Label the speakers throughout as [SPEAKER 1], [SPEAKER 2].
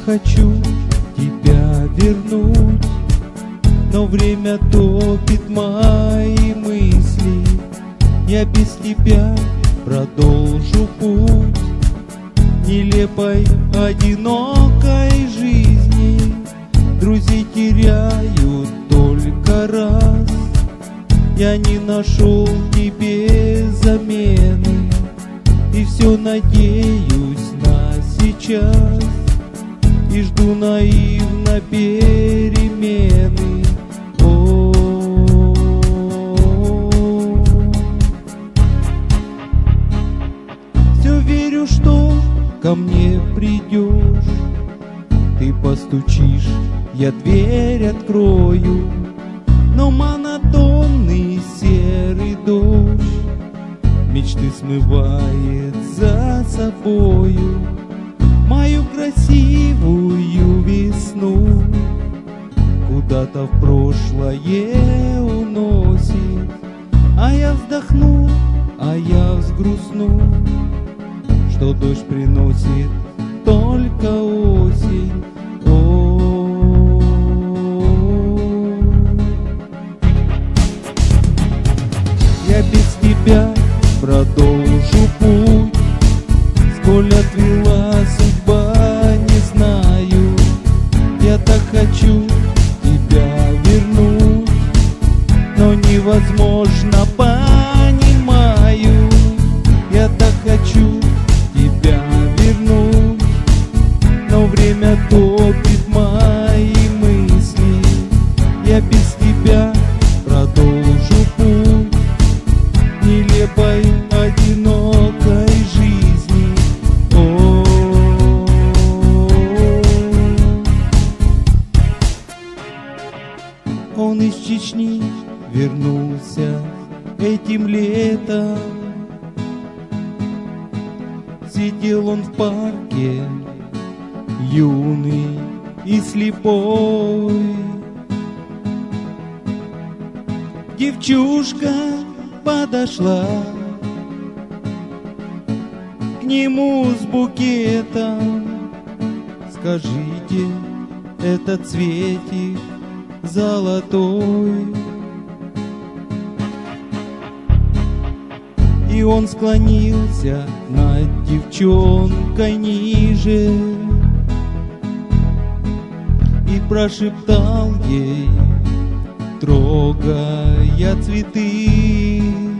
[SPEAKER 1] хочу тебя вернуть, но время топит мои мысли. Я без тебя продолжу путь нелепой, одинокой жизни. Друзей теряю только раз, я не нашел тебе замены, и все надеюсь на сейчас, и жду наивно перемены. Все верю, что ко мне придешь, ты постучишь, я дверь открою, но монотонный серый дождь мечты смывает за собою мою красивую весну, куда-то в прошлое уносит. А я вздохну, а я взгрустну, что дождь приносит только осень. Я без тебя продолжу путь, сколь отвела судьба, не знаю. Я так хочу тебя вернуть, но невозможно, понимаю. Я так хочу тебя вернуть, но время топит мои мысли. Я без тебя продолжу путь нелепой, одинокой жизни. Он из Чечни вернулся этим летом. Сидел он в парке, юный и слепой. Девчушка подошла к нему с букетом. Скажите, это цветик золотой? И он склонился над девчонкой ниже и прошептал ей, трогая цветы: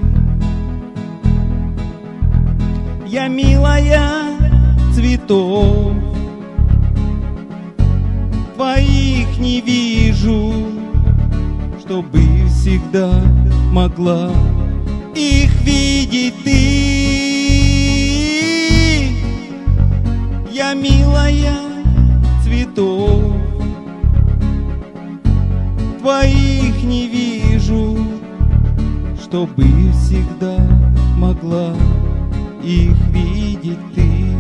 [SPEAKER 1] я, милая, цветов твоих не вижу, чтобы всегда могла их видеть ты. Я, милая, цветов твоих не вижу, чтобы всегда могла их видеть ты.